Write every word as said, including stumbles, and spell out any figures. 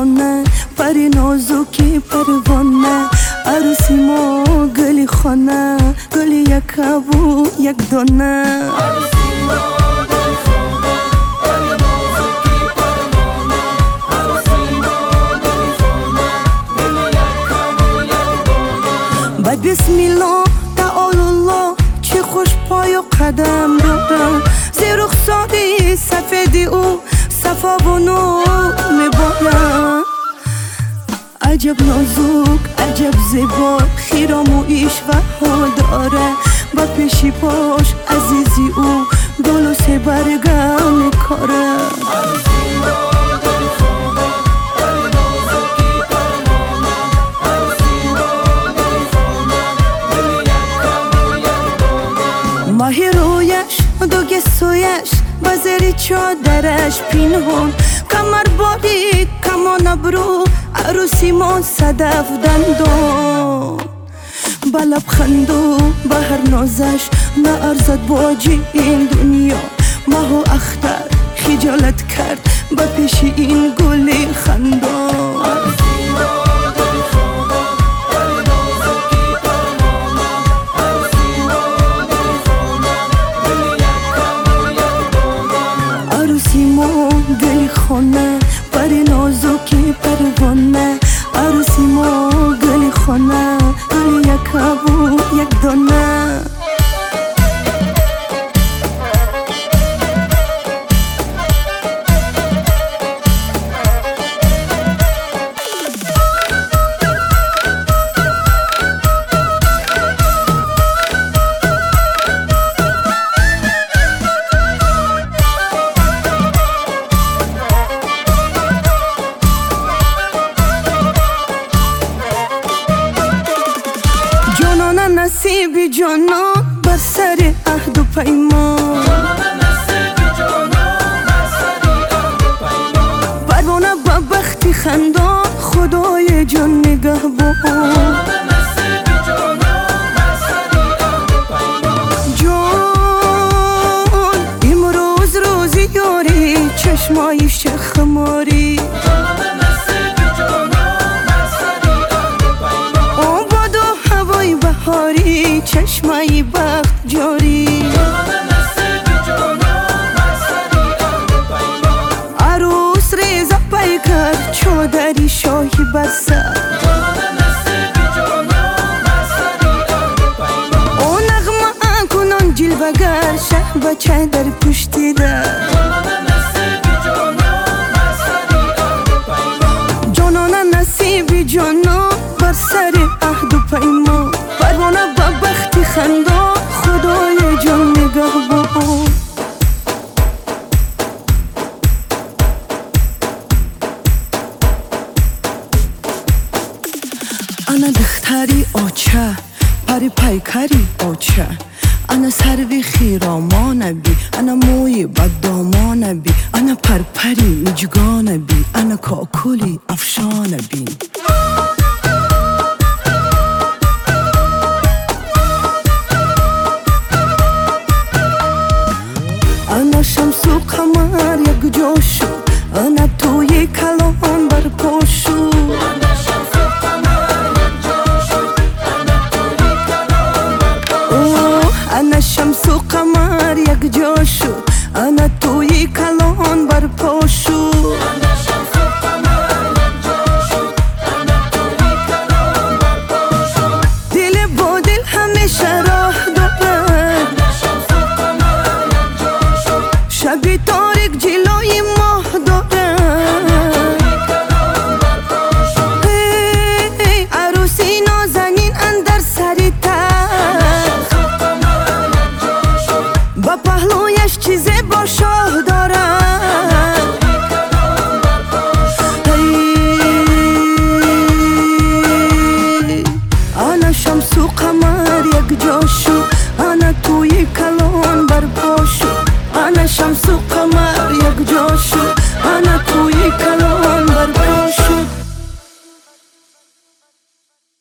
خانه پری نازکی پروانه عروسی ما گلی خانه گلی یک ابو یک دانه بعد بسم الله تعالی الله چه خوش پای و قدم دارم زیر رخساری سفیدی او صفا و نور میبارم عجب نازک عجب زیبا خیرام و ایش و ها داره با پیشی پاش عزیزی او گل و سه برگم میکاره ماهی رویش دوگه سویش بازری چادرش پینهون کمر باری کمان ابرو عروسی ما صدف دندون با لبخندو با هر نازش نه ارزد باجی این دنیا ماهو اختر خجالت کرد با پیش این گلی خندون گلی خانه پری نازکی پروانه عروسی ما گلی خانه گلی یک ابو یک دانه نصیبی جانان بر سر عهد و پیمان پروانه با بختی خندان خدای جان نگهبان جان امروز روزی یاری چشمای شخماری بهاری چشمای بخت جاری عروس ریزا پای کرد چادری شاهی بسر او نغمه کنان جلوگر شه بچه در پشتی در جانانه نصیبی جانان بر سر عهد و پیمان پروانه با بختی خندان خدای جان نگهبان انا دختری آچه پری پیکری آچه انا سروی خیرامان بی انا موی بدامان بی انا پرپری مجگان بی انا کاکولی افشان بی انا شمس و قمر یک جاشو انا توی کلان بر پاشو انا شمس و قمر یک جاشو انا توی کلان